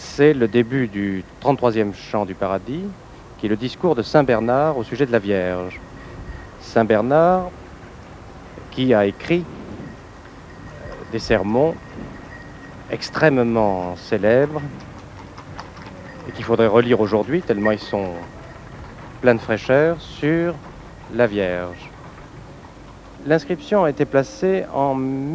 c'est le début du 33e chant du paradis, qui est le discours de Saint Bernard au sujet de la Vierge. Saint Bernard, qui a écrit des sermons extrêmement célèbres et qu'il faudrait relire aujourd'hui, tellement ils sont pleins de fraîcheur, sur la Vierge. L'inscription a été placée en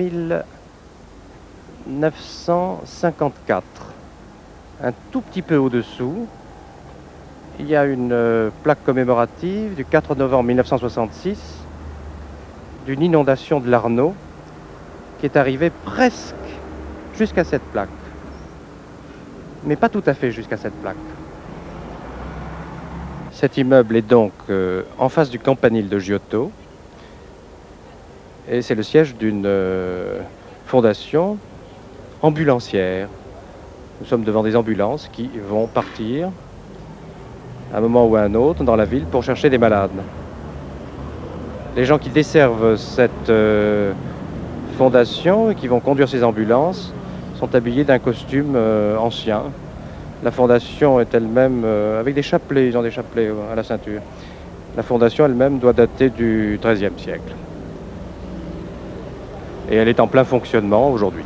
1954. Un tout petit peu au-dessous, il y a une plaque commémorative du 4 novembre 1966 d'une inondation de l'Arno qui est arrivée presque jusqu'à cette plaque, mais pas tout à fait jusqu'à cette plaque. Cet immeuble est donc en face du campanile de Giotto et c'est le siège d'une fondation ambulancière. Nous sommes devant des ambulances qui vont partir à un moment ou à un autre dans la ville pour chercher des malades. Les gens qui desservent cette fondation et qui vont conduire ces ambulances sont habillés d'un costume ancien. La fondation est elle-même avec des chapelets, ils ont des chapelets à la ceinture. La fondation elle-même doit dater du XIIIe siècle. Et elle est en plein fonctionnement aujourd'hui.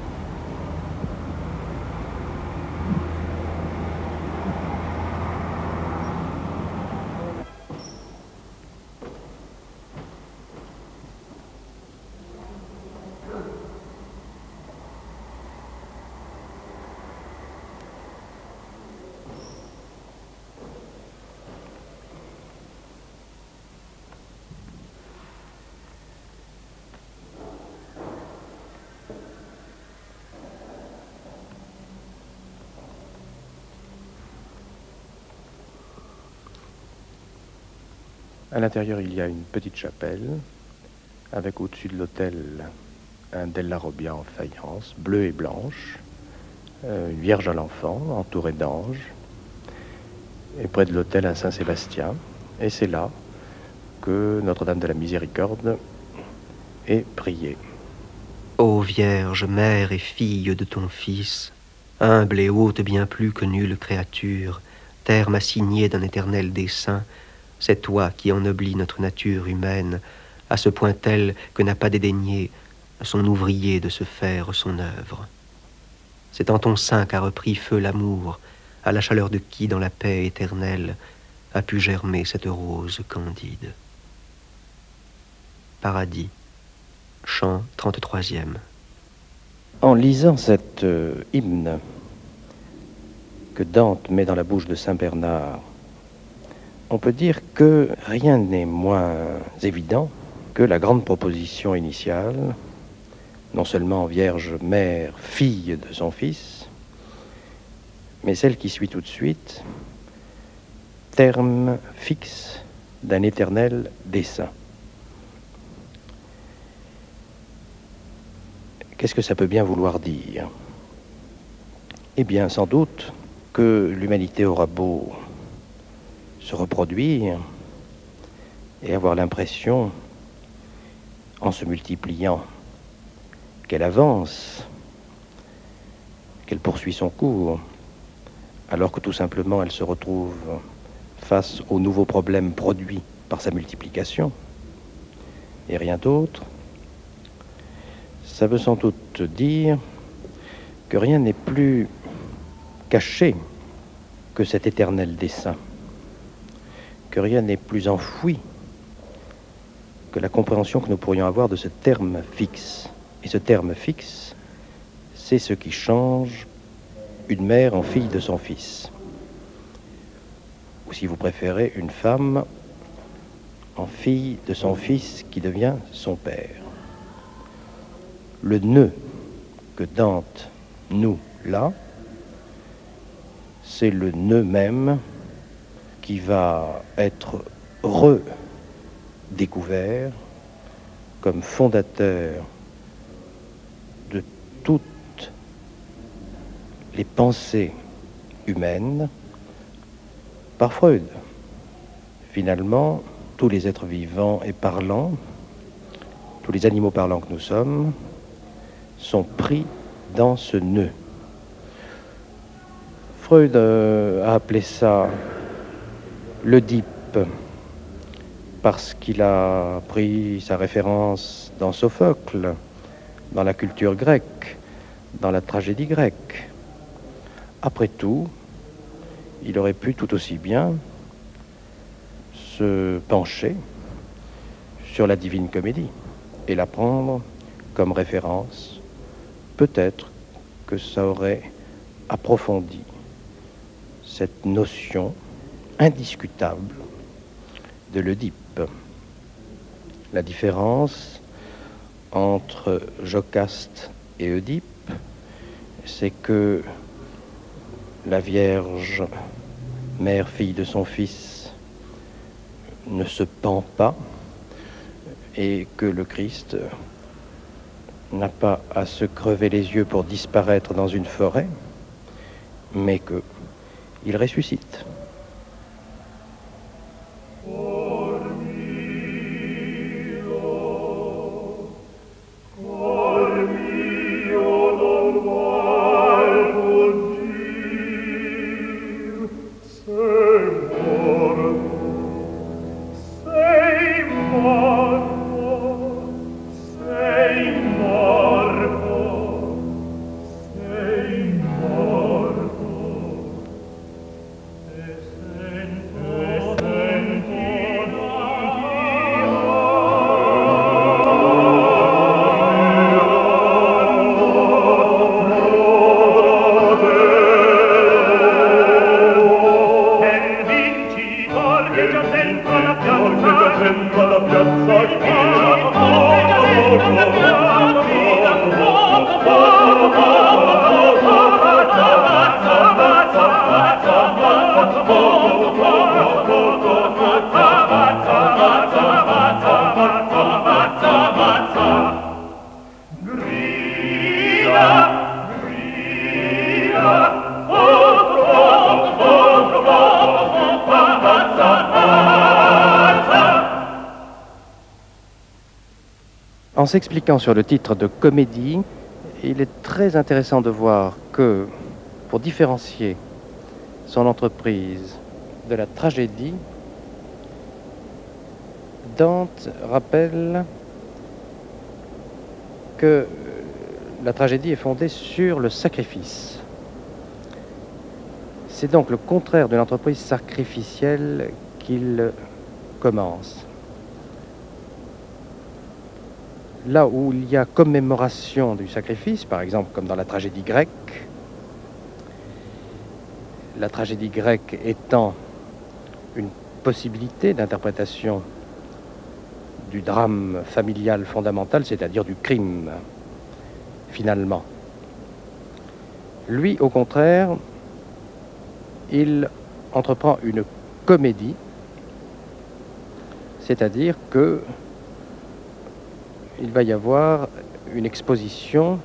À l'intérieur, il y a une petite chapelle avec au-dessus de l'autel un Della Robbia en faïence, bleue et blanche, une Vierge à l'enfant entourée d'anges, et près de l'autel un Saint-Sébastien. Et c'est là que Notre-Dame de la Miséricorde est priée. Ô Vierge, mère et fille de ton Fils, humble et haute bien plus que nulle créature, terme assigné d'un éternel dessein, c'est toi qui ennoblis notre nature humaine, à ce point tel que n'a pas dédaigné son ouvrier de se faire son œuvre. C'est en ton sein qu'a repris feu l'amour, à la chaleur de qui, dans la paix éternelle, a pu germer cette rose candide. Paradis, chant 33e. En lisant cet hymne que Dante met dans la bouche de Saint Bernard, on peut dire que rien n'est moins évident que la grande proposition initiale, non seulement Vierge Mère, fille de son Fils, mais celle qui suit tout de suite, terme fixe d'un éternel dessein. Qu'est-ce que ça peut bien vouloir dire? Eh bien, sans doute que l'humanité aura beau se reproduire et avoir l'impression, en se multipliant, qu'elle avance, qu'elle poursuit son cours, alors que tout simplement elle se retrouve face aux nouveaux problèmes produits par sa multiplication, et rien d'autre. Ça veut sans doute dire que rien n'est plus caché que cet éternel dessein, que rien n'est plus enfoui que la compréhension que nous pourrions avoir de ce terme fixe. Et ce terme fixe, c'est ce qui change une mère en fille de son fils. Ou si vous préférez, une femme en fille de son fils qui devient son père. Le nœud que Dante noue là, c'est le nœud même qui va être redécouvert comme fondateur de toutes les pensées humaines par Freud. Finalement, tous les êtres vivants et parlants, tous les animaux parlants que nous sommes, sont pris dans ce nœud. Freud a appelé ça l'Oedipe parce qu'il a pris sa référence dans Sophocle, dans la culture grecque, dans la tragédie grecque. Après tout, il aurait pu tout aussi bien se pencher sur la Divine Comédie et la prendre comme référence. Peut-être que ça aurait approfondi cette notion indiscutable de l'Oedipe. La différence entre Jocaste et Oedipe, c'est que la Vierge, mère, fille de son fils, ne se pend pas et que le Christ n'a pas à se crever les yeux pour disparaître dans une forêt, mais qu'il ressuscite. En s'expliquant sur le titre de comédie, il est très intéressant de voir que, pour différencier son entreprise de la tragédie, Dante rappelle que la tragédie est fondée sur le sacrifice. C'est donc le contraire de l'entreprise sacrificielle qu'il commence. Là où il y a commémoration du sacrifice, par exemple comme dans la tragédie grecque étant une possibilité d'interprétation du drame familial fondamental, c'est-à-dire du crime, finalement. Lui, au contraire, il entreprend une comédie, c'est-à-dire que il va y avoir une exposition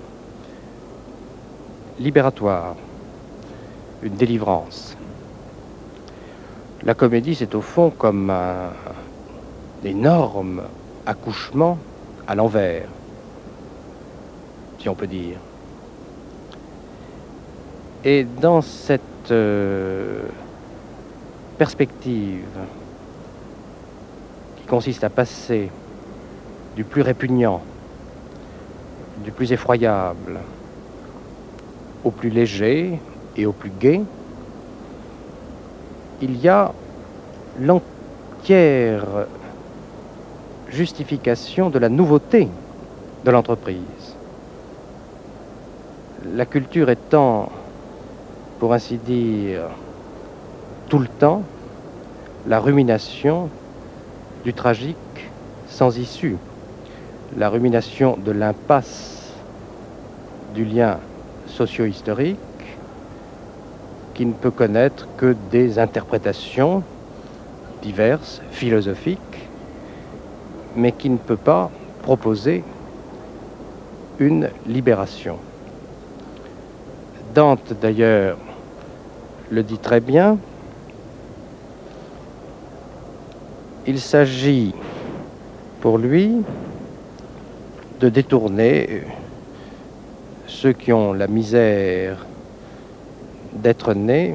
libératoire, une délivrance. La comédie, c'est au fond comme un énorme accouchement à l'envers, si on peut dire. Et dans cette perspective qui consiste à passer du plus répugnant, du plus effroyable, au plus léger et au plus gai, il y a l'entière justification de la nouveauté de l'entreprise. La culture étant, pour ainsi dire, tout le temps, la rumination du tragique sans issue. La rumination de l'impasse du lien socio-historique qui ne peut connaître que des interprétations diverses, philosophiques, mais qui ne peut pas proposer une libération. Dante, d'ailleurs, le dit très bien. Il s'agit pour lui de détourner ceux qui ont la misère d'être né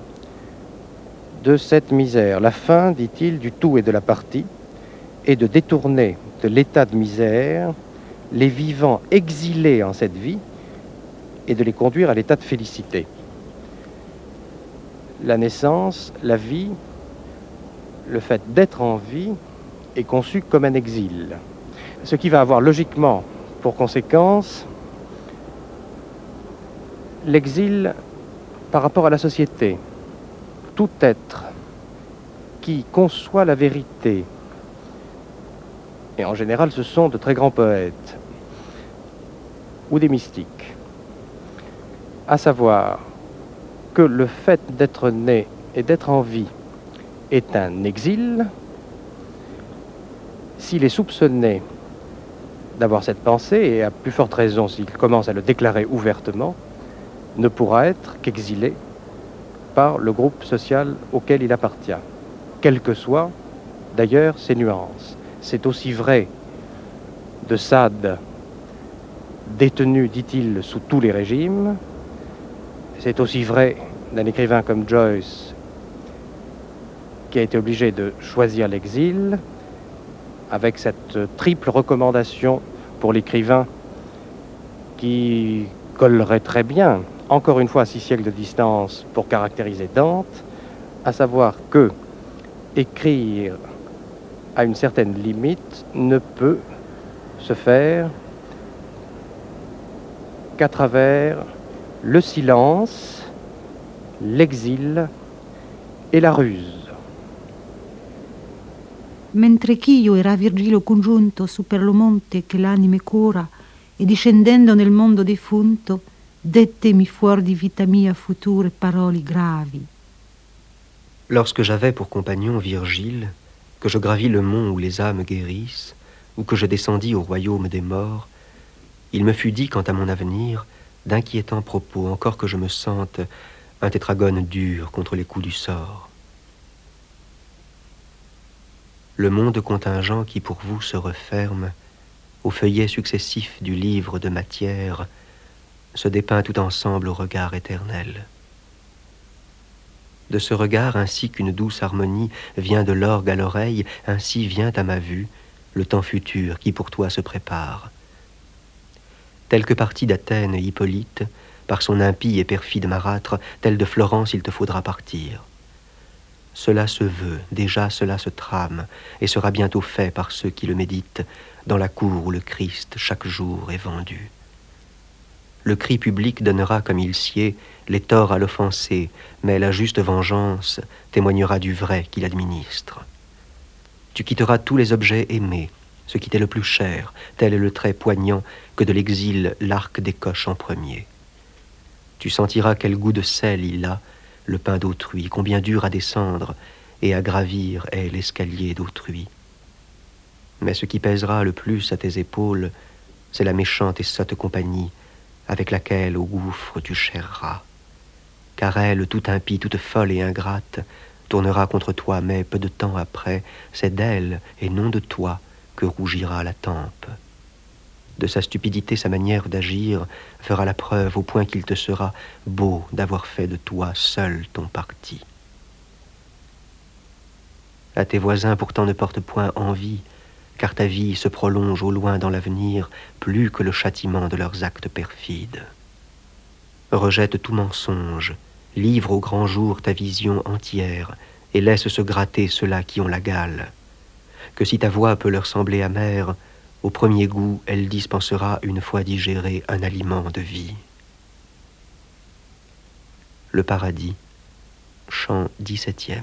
de cette misère. La fin, dit-il, du tout et de la partie est de détourner de l'état de misère les vivants exilés en cette vie et de les conduire à l'état de félicité. La naissance, la vie, le fait d'être en vie est conçu comme un exil. Ce qui va avoir logiquement pour conséquence l'exil par rapport à la société. Tout être qui conçoit la vérité, et en général ce sont de très grands poètes ou des mystiques, à savoir que le fait d'être né et d'être en vie est un exil, s'il est soupçonné d'avoir cette pensée, et à plus forte raison s'il commence à le déclarer ouvertement, ne pourra être qu'exilé par le groupe social auquel il appartient, quelles que soient d'ailleurs ses nuances. C'est aussi vrai de Sade, détenu, dit-il, sous tous les régimes. C'est aussi vrai d'un écrivain comme Joyce, qui a été obligé de choisir l'exil, avec cette triple recommandation pour l'écrivain qui collerait très bien, encore une fois à 6 siècles de distance, pour caractériser Dante, à savoir que écrire à une certaine limite ne peut se faire qu'à travers le silence, l'exil et la ruse. Mentre ch'io era Virgilio congiunto su per lo monte che l'anime cura, e discendendo nel mondo defunto, dettemi fuor di vita mia future parole gravi. Lorsque j'avais pour compagnon Virgile, que je gravis le mont où les âmes guérissent, ou que je descendis au royaume des morts, il me fut dit quant à mon avenir d'inquiétants propos, encore que je me sente un tétragone dur contre les coups du sort. Le monde contingent qui pour vous se referme, aux feuillets successifs du livre de matière, se dépeint tout ensemble au regard éternel. De ce regard, ainsi qu'une douce harmonie vient de l'orgue à l'oreille, ainsi vient à ma vue le temps futur qui pour toi se prépare. Tel que parti d'Athènes Hippolyte, par son impie et perfide marâtre, tel de Florence il te faudra partir. Cela se veut, déjà cela se trame, et sera bientôt fait par ceux qui le méditent, dans la cour où le Christ chaque jour est vendu. Le cri public donnera, comme il sied, les torts à l'offensé, mais la juste vengeance témoignera du vrai qu'il administre. Tu quitteras tous les objets aimés, ce qui t'est le plus cher, tel est le trait poignant que de l'exil l'arc décoche en premier. Tu sentiras quel goût de sel il a, le pain d'autrui, combien dur à descendre et à gravir est l'escalier d'autrui. Mais ce qui pèsera le plus à tes épaules, c'est la méchante et sotte compagnie avec laquelle au gouffre tu cherras. Car elle, toute impie, toute folle et ingrate, tournera contre toi, mais peu de temps après, c'est d'elle et non de toi que rougira la tempe. De sa stupidité, sa manière d'agir fera la preuve au point qu'il te sera beau d'avoir fait de toi seul ton parti. À tes voisins pourtant ne porte point envie, car ta vie se prolonge au loin dans l'avenir plus que le châtiment de leurs actes perfides. Rejette tout mensonge, livre au grand jour ta vision entière, et laisse se gratter ceux-là qui ont la gale. Que si ta voix peut leur sembler amère, au premier goût, elle dispensera, une fois digéré, un aliment de vie. Le paradis, chant 17e.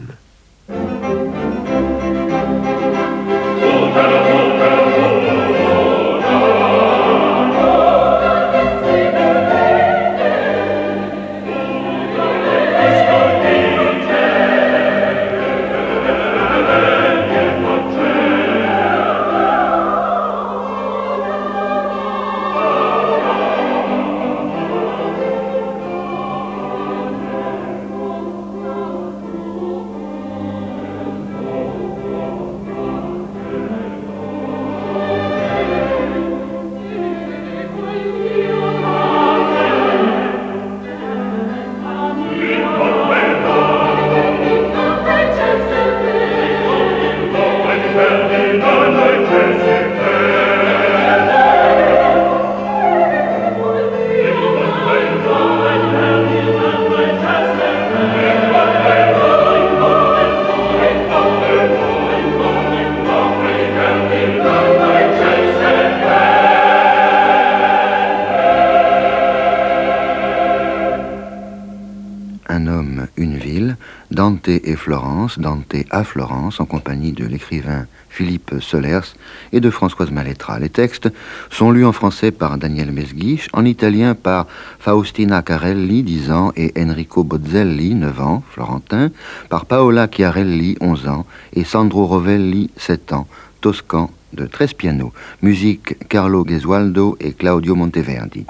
Un homme, une ville, Dante et Florence, Dante à Florence, en compagnie de l'écrivain Philippe Solers et de Françoise Maletra. Les textes sont lus en français par Daniel Mesguich, en italien par Faustina Carelli, 10 ans, et Enrico Bozzelli, 9 ans, florentin, par Paola Chiarelli, 11 ans, et Sandro Rovelli, 7 ans, toscan, de 13 pianos. Musique Carlo Gesualdo et Claudio Monteverdi.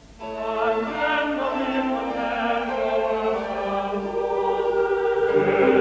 Yeah.